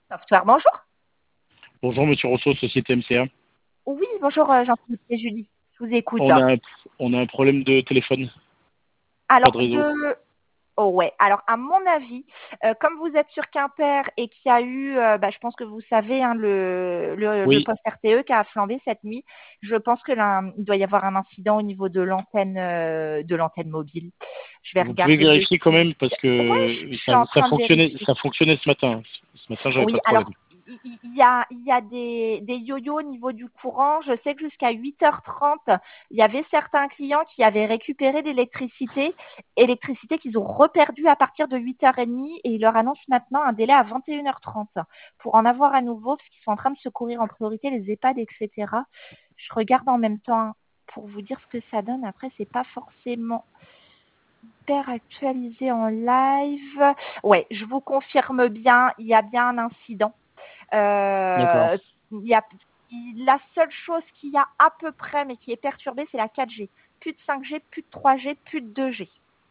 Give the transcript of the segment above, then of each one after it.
Software, bonjour. Bonjour Monsieur Rousseau, Société MCA. Oui, bonjour Jean-Philippe et Julie. Je vous écoute. On a un problème de téléphone, pas de Alors, réseau. oh ouais. Alors, à mon avis, comme vous êtes sur Quimper et qu'il y a eu, je pense que vous savez, hein, le Oui, poste RTE qui a flambé cette nuit, je pense que là, il doit y avoir un incident au niveau de l'antenne mobile. Je vais vous pouvez regarder de vérifier quand suite. même parce Oui, que je suis ça, en ça train de fonctionnait, vérifier. ça fonctionnait ce matin. Ce matin, j'avais pas Oui, de problème. alors il y a des yo-yo au niveau du courant. Je sais que jusqu'à 8h30, il y avait certains clients qui avaient récupéré l'électricité qu'ils ont reperdue à partir de 8h30 et ils leur annoncent maintenant un délai à 21h30 pour en avoir à nouveau parce qu'ils sont en train de secourir en priorité les EHPAD, etc. Je regarde en même temps pour vous dire ce que ça donne. Après, c'est pas forcément hyper actualisé en live. Ouais, je vous confirme bien, il y a bien un incident. D'accord. Il y a, la seule chose qu'il y a à peu près, mais qui est perturbée, c'est la 4G. Plus de 5G, plus de 3G, plus de 2G.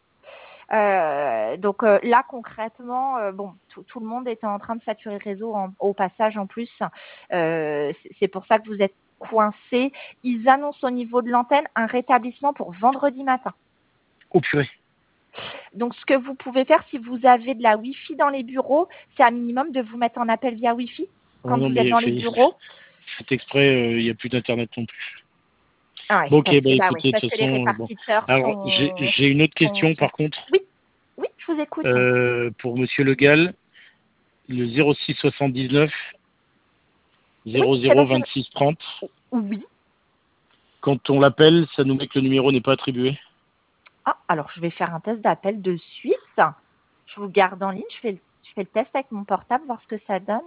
Donc là, concrètement, bon, tout le monde était en train de saturer le réseau au passage en plus. C'est pour ça que vous êtes coincés. Ils annoncent au niveau de l'antenne un rétablissement pour vendredi matin. Oh purée. Donc, ce que vous pouvez faire, si vous avez de la Wi-Fi dans les bureaux, c'est un minimum de vous mettre en appel via Wi-Fi Oh quand non vous êtes mais dans les bureaux. faites exprès, il n'y a plus d'internet non plus. Ah ouais, Bon ok, parce bah que bah oui, écoutez, de parce toute que les façon, bon. répartiteurs Alors j'ai sont, j'ai une autre sont, question sont- par contre. Oui, oui, je vous écoute. Pour Monsieur Le Gall, le 06 79 Oui, c'est 00 notre. 26 30. Oui. Quand on l'appelle, ça nous met que le numéro n'est pas attribué. Ah, alors je vais faire un test d'appel de suite. Je vous garde en ligne. Je fais le test avec mon portable, voir ce que ça donne.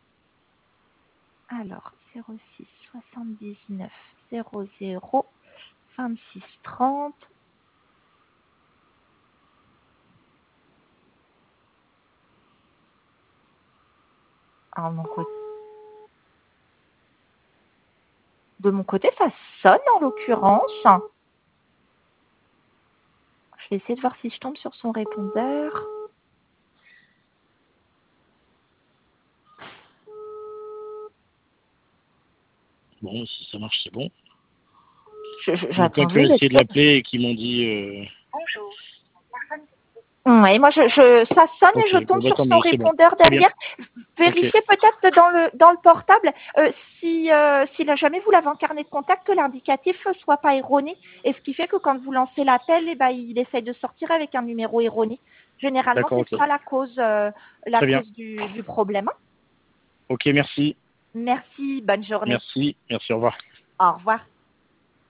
Alors, 06 79 00 26 30. Alors, de mon côté, ça sonne en l'occurrence. Je vais essayer de voir si je tombe sur son répondeur. Bon, si ça marche, c'est bon. Il y a plein J'attends qui ont juste. essayé de l'appeler et qui m'ont dit Oui, moi, ça sonne et ok, je bon tombe bah sur tant son mieux, c'est bon. répondeur Très bien. derrière. Ok. Vérifiez peut-être dans le portable si là, jamais vous l'avez en carnet de contact, que l'indicatif ne soit pas erroné. Et ce qui fait que quand vous lancez l'appel, il essaye de sortir avec un numéro erroné. Généralement, D'accord, c'est ok. ça la Très bien. cause du problème. Ok, merci. Merci, bonne journée. Merci. Merci, au revoir. Au revoir.